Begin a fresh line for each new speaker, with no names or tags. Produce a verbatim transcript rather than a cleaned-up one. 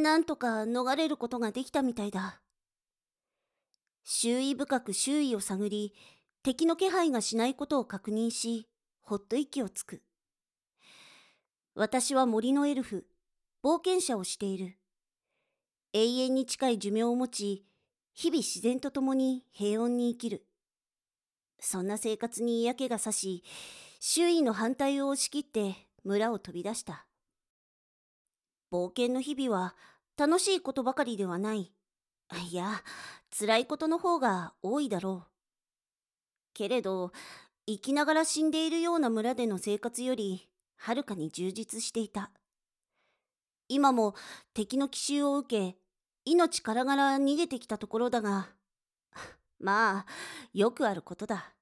なんとか逃れることができたみたいだ。周囲深く周囲を探り、敵の気配がしないことを確認し、ほっと息をつく。私は森のエルフ、冒険者をしている。永遠に近い寿命を持ち、日々自然と共に平穏に生きる。そんな生活に嫌気がさし、周囲の反対を押し切って村を飛び出した。冒険の日々は楽しいことばかりではない。いや、辛いことの方が多いだろう。けれど、生きながら死んでいるような村での生活より、はるかに充実していた。今も敵の奇襲を受け、命からがら逃げてきたところだが、まあ、よくあることだ。